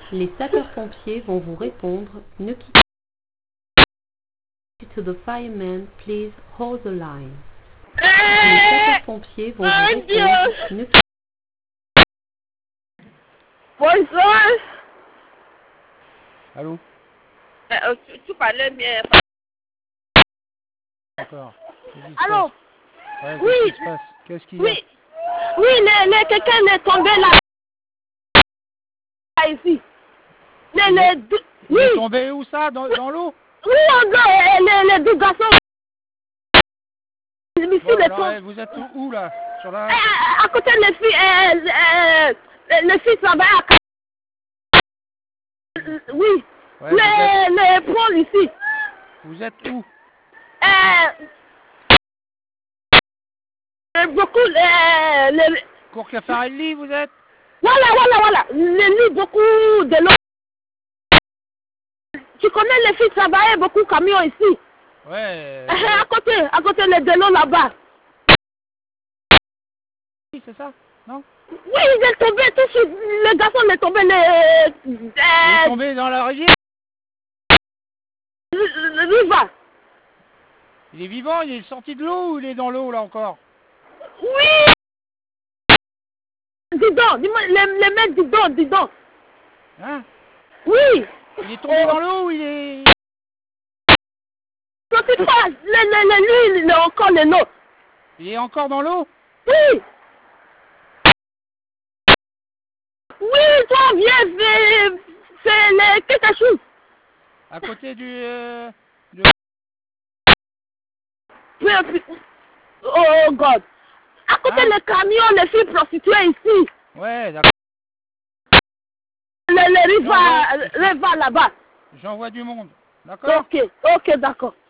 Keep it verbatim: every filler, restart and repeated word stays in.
Les sapeurs-pompiers vont vous répondre. Ne quittez pas. To the firemen, please hold the line. Les sapeurs-pompiers vont vous répondre. Ne quittez Bonjour. Allô? Euh, tu, tu parlais bien. D'accord. Allô? Ouais, Oui. qu'est-ce qui se passe? Qu'est-ce qu'il y a? Oui. Oui, le, le, quelqu'un est tombé là. Là, ici. Le, Il le, est, deux- il oui. est tombé où ça? Dans, dans l'eau? Oui, on doit, euh, les, les deux garçons. Ici, Bon, les alors, tombent. eh, vous êtes où, où, là? Sur la... Euh, à côté, les filles, euh, euh, les filles travaillent à Euh, oui, Ouais, les, vous êtes, les pôles ici. vous êtes où? Euh, euh, beaucoup, les, les, Cours Caffarelli, vous êtes? voilà, voilà, voilà. Les lits, beaucoup de l'eau. Tu connais les filles travailler beaucoup camions ici. Ouais. Euh, euh, à côté, à côté les de l'eau là-bas. oui, c'est ça? Non? Oui, il est tombé, tout de suite. Le garçon est tombé, le, Il est euh, tombé dans la rivière? le, le river. Il est vivant? Il est sorti de l'eau ou il est dans l'eau, là, encore? Oui. Dis donc, dis-moi, les, les mecs, dis donc, dis donc. Hein? Oui. Il est tombé Oh, dans l'eau ou il est... je sais pas, le, le, le, lui, il est encore le lot. Il est encore dans l'eau? Oui. Oui, toi, viens, fais, fais le, quelque chose. À côté du... Euh, de... Fais- fais- Oh, God. À côté Hein? le camion, les filles prostituées ici. Ouais, d'accord. Le, le J'envoie... river, river là-bas. J'envoie du monde. D'accord? Ok, ok, d'accord.